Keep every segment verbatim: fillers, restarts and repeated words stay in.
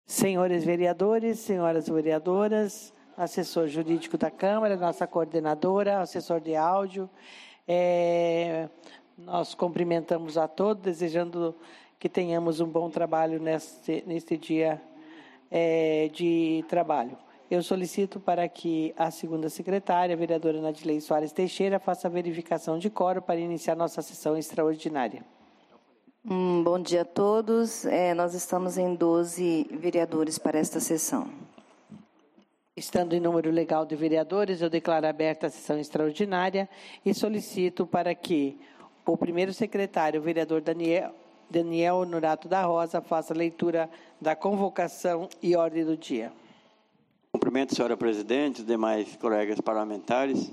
Senhores vereadores, senhoras vereadoras, assessor jurídico da Câmara, nossa coordenadora, assessor de áudio, é, nós cumprimentamos a todos, desejando que tenhamos um bom trabalho neste, neste dia é, de trabalho. Eu solicito para que a segunda secretária, a vereadora Nadilei Soares Teixeira, faça a verificação de quórum para iniciar nossa sessão extraordinária. Um bom dia a todos. É, nós estamos em doze vereadores para esta sessão. Estando em número legal de vereadores, eu declaro aberta a sessão extraordinária e solicito para que o primeiro secretário, o vereador Daniel, Daniel Honorato da Rosa, faça a leitura da convocação e ordem do dia. Cumprimento, senhora presidente, os demais colegas parlamentares.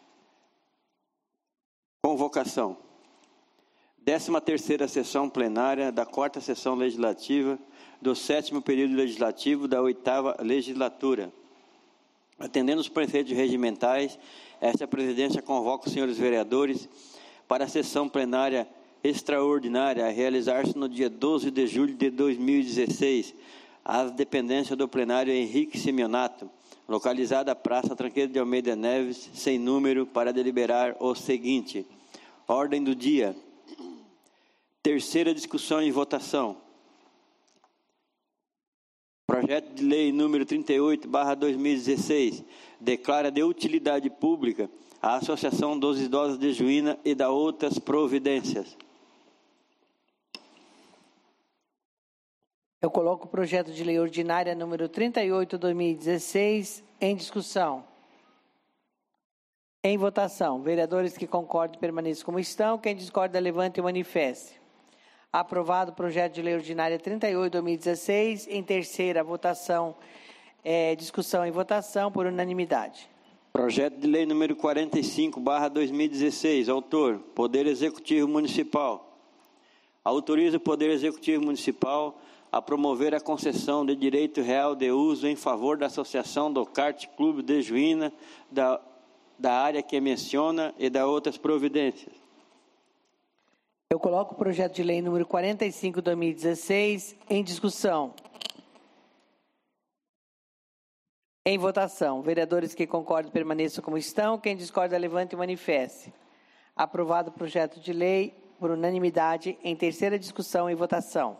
Convocação. décima terceira sessão plenária da quarta sessão legislativa do sétimo período legislativo da oitava legislatura. Atendendo os preceitos regimentais, esta presidência convoca os senhores vereadores para a sessão plenária extraordinária a realizar-se no dia doze de julho de dois mil e dezesseis, às dependências do plenário Henrique Simeonato, localizada a Praça Tranqueiro de Almeida Neves, sem número, para deliberar o seguinte. Ordem do dia. Terceira discussão e votação. Projeto de lei número trinta e oito, barra dois mil e dezesseis, declara de utilidade pública a Associação dos Idosos de Juína e da outras providências. Eu coloco o projeto de lei ordinária número trinta e oito, dois mil e dezesseis, em discussão. Em votação. Vereadores que concordam permaneçam como estão. Quem discorda, levante e manifeste. Aprovado o projeto de lei ordinária trinta e oito, dois mil e dezesseis, em terceira votação, é, discussão e votação por unanimidade. Projeto de lei número quarenta e cinco, barra dois mil e dezesseis, autor, Poder Executivo Municipal. Autoriza o Poder Executivo Municipal a promover a concessão de direito real de uso em favor da Associação do Kart Clube de Juína, da, da área que menciona e da outras providências. Eu coloco o projeto de lei número quarenta e cinco, dois mil e dezesseis, em discussão. Em votação. Vereadores que concordam permaneçam como estão. Quem discorda, levante e manifeste. Aprovado o projeto de lei por unanimidade em terceira discussão e votação.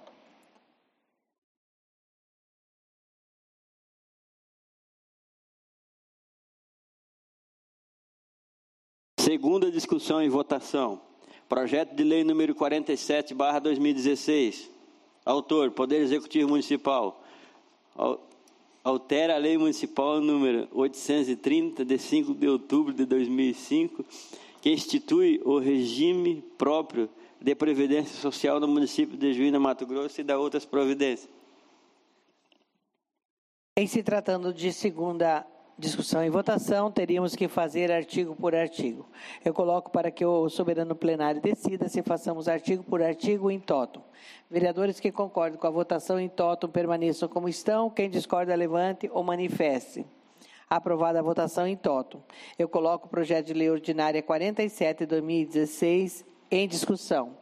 Segunda discussão e votação. Projeto de lei número quarenta e sete, barra dois mil e dezesseis. Autor, Poder Executivo Municipal. Altera a lei municipal número oitocentos e trinta, de cinco de outubro de dois mil e cinco, que institui o regime próprio de previdência social no município de Juína, Mato Grosso e da outras providências. Em se tratando de segunda discussão e votação, teríamos que fazer artigo por artigo. Eu coloco para que o soberano plenário decida se façamos artigo por artigo em toto. Vereadores que concordam com a votação em toto permaneçam como estão. Quem discorda, levante ou manifeste. Aprovada a votação em toto. Eu coloco o projeto de lei ordinária quarenta e sete, dois mil e dezesseis, em discussão.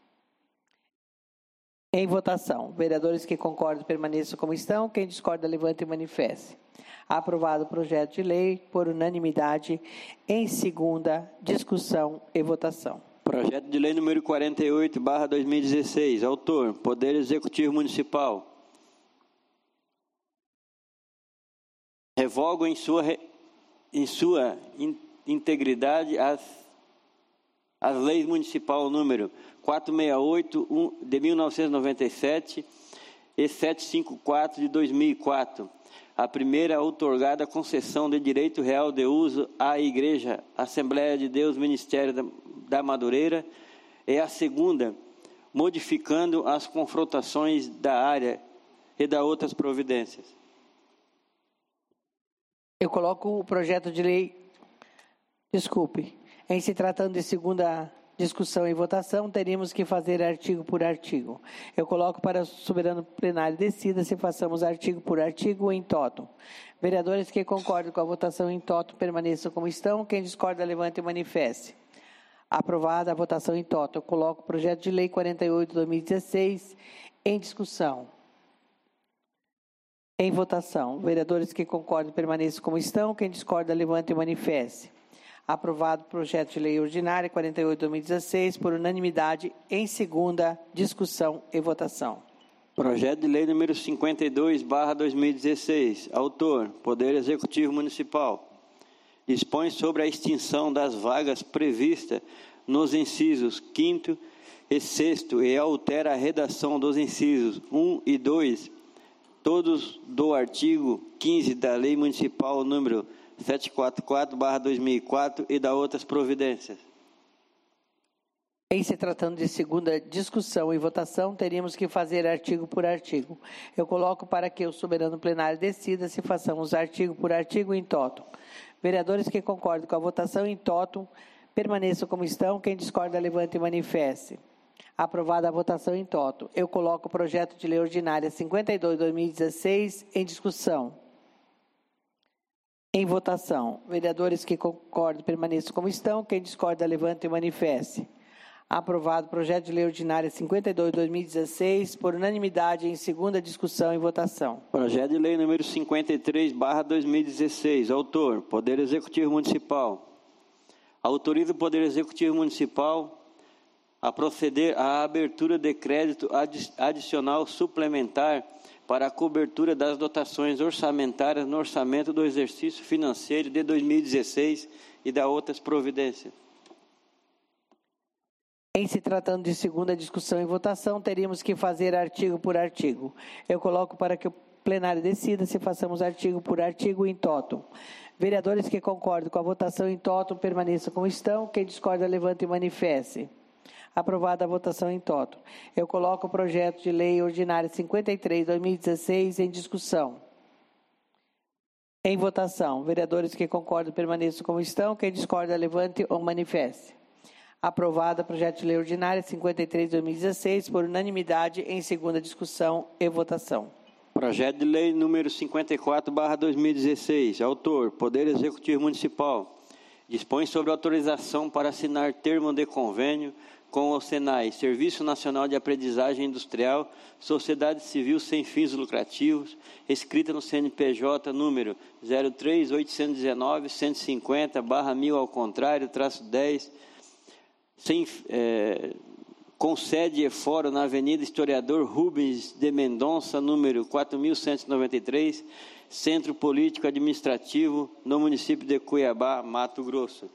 Em votação. Vereadores que concordam permaneçam como estão. Quem discorda, levante e manifeste. Aprovado o projeto de lei por unanimidade em segunda discussão e votação. Projeto de lei número quarenta e oito, barra dois mil e dezesseis. Autor, Poder Executivo Municipal. Revogo em sua, em sua integridade as, as leis municipal número quatrocentos e sessenta e oito de mil novecentos e noventa e sete e setecentos e cinquenta e quatro de dois mil e quatro. A primeira, outorgada a concessão de direito real de uso à Igreja Assembleia de Deus Ministério da, da Madureira, e a segunda, modificando as confrontações da área e da outras providências. Eu coloco o projeto de lei, desculpe, em se tratando de segunda discussão e votação, teríamos que fazer artigo por artigo. Eu coloco para o soberano plenário decida se façamos artigo por artigo em toto. Vereadores que concordam com a votação em toto permaneçam como estão. Quem discorda, levante e manifeste. Aprovada a votação em toto. Eu coloco o projeto de lei quarenta e oito, dois mil e dezesseis em discussão. Em votação. Vereadores que concordam permaneçam como estão. Quem discorda, levante e manifeste. Aprovado o projeto de lei ordinária quarenta e oito barra dois mil e dezesseis por unanimidade em segunda discussão e votação. Projeto de lei número cinquenta e dois barra dois mil e dezesseis. Autor, Poder Executivo Municipal. Dispõe sobre a extinção das vagas previstas nos incisos quinto e sexto e altera a redação dos incisos um e dois, todos do artigo quinze da Lei Municipal número setecentos e quarenta e quatro barra dois mil e quatro e da outras providências. Em se tratando de segunda discussão e votação, teríamos que fazer artigo por artigo. Eu coloco para que o soberano plenário decida se façamos artigo por artigo em tótum. Vereadores que concordam com a votação em tótum, permaneçam como estão. Quem discorda, levante e manifeste. Aprovada a votação em tótum. Eu coloco o projeto de lei ordinária cinquenta e dois barra dois mil e dezesseis em discussão. Em votação. Vereadores que concordam, permaneçam como estão. Quem discorda, levante e manifeste. Aprovado o projeto de lei ordinária cinquenta e dois barra dois mil e dezesseis, por unanimidade em segunda discussão e votação. Projeto de lei número cinquenta e três barra dois mil e dezesseis. Autor, Poder Executivo Municipal. Autoriza o Poder Executivo Municipal a proceder à abertura de crédito adicional suplementar para a cobertura das dotações orçamentárias no orçamento do exercício financeiro de dois mil e dezesseis e da outras providências. Em se tratando de segunda discussão e votação, teríamos que fazer artigo por artigo. Eu coloco para que o plenário decida se façamos artigo por artigo em tótum. Vereadores que concordam com a votação em tótum, permaneçam como estão. Quem discorda, levante e manifeste. Aprovada a votação em tótum. Eu coloco o projeto de lei ordinária cinquenta e três barra dois mil e dezesseis em discussão. Em votação. Vereadores que concordam, permaneçam como estão. Quem discorda, levante ou manifeste. Aprovada o projeto de lei ordinária cinquenta e três barra dois mil e dezesseis por unanimidade em segunda discussão e votação. Projeto de lei número cinquenta e quatro barra dois mil e dezesseis. Autor, Poder Executivo Municipal. Dispõe sobre autorização para assinar termo de convênio com o SENAI, Serviço Nacional de Aprendizagem Industrial, Sociedade Civil Sem Fins Lucrativos, escrita no C N P J número zero três oitocentos e dezenove, cento e cinquenta, barra mil ao contrário, traço dez, sem, é, com sede e fórum na Avenida Historiador Rubens de Mendonça, número quatro mil cento e noventa e três, Centro Político Administrativo, no município de Cuiabá, Mato Grosso.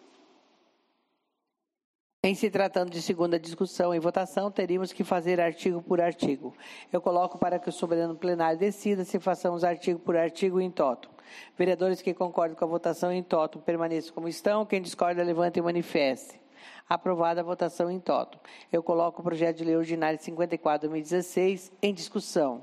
Em se tratando de segunda discussão e votação, teríamos que fazer artigo por artigo. Eu coloco para que o soberano plenário decida se façamos artigo por artigo em tótum. Vereadores que concordam com a votação em tótum, permaneçam como estão. Quem discorda, levante e manifeste. Aprovada a votação em tótum. Eu coloco o projeto de lei ordinário cinquenta e quatro barra dois mil e dezesseis em discussão.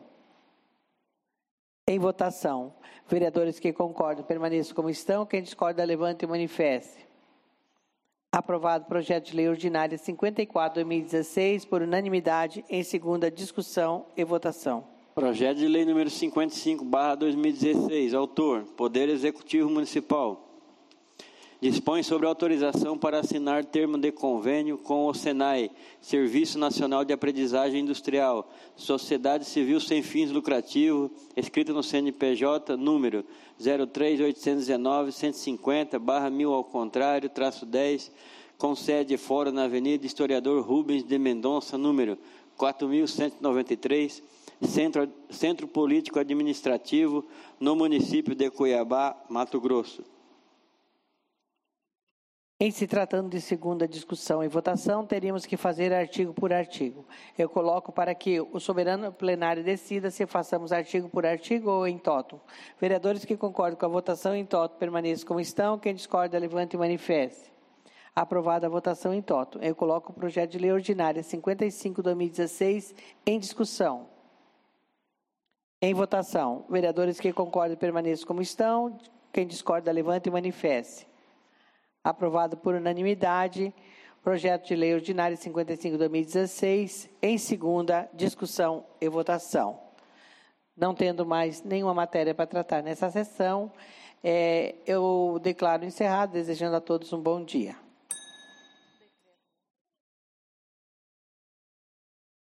Em votação. Vereadores que concordam, permaneçam como estão. Quem discorda, levante e manifeste. Aprovado o projeto de lei ordinária cinquenta e quatro barra dois mil e dezesseis por unanimidade em segunda discussão e votação. Projeto de lei número cinquenta e cinco barra dois mil e dezesseis. Autor, Poder Executivo Municipal. Dispõe sobre autorização para assinar termo de convênio com o SENAI, Serviço Nacional de Aprendizagem Industrial, Sociedade Civil Sem Fins Lucrativos, escrito no C N P J, número zero três oitocentos e dezenove, cento e cinquenta, barra mil ao contrário, traço dez, com sede e fórum na Avenida Historiador Rubens de Mendonça, número quatro mil cento e noventa e três, Centro, Centro Político Administrativo, no município de Cuiabá, Mato Grosso. Em se tratando de segunda discussão e votação, teríamos que fazer artigo por artigo. Eu coloco para que o soberano plenário decida se façamos artigo por artigo ou em tótum. Vereadores que concordam com a votação em tótum, permaneçam como estão. Quem discorda, levante e manifeste. Aprovada a votação em tótum. Eu coloco o projeto de lei ordinária cinquenta e cinco barra dois mil e dezesseis em discussão. Em votação. Vereadores que concordam, permaneçam como estão. Quem discorda, levante e manifeste. Aprovado por unanimidade, projeto de lei ordinária cinquenta e cinco barra dois mil e dezesseis, em segunda discussão e votação. Não tendo mais nenhuma matéria para tratar nessa sessão, é, eu declaro encerrado, desejando a todos um bom dia.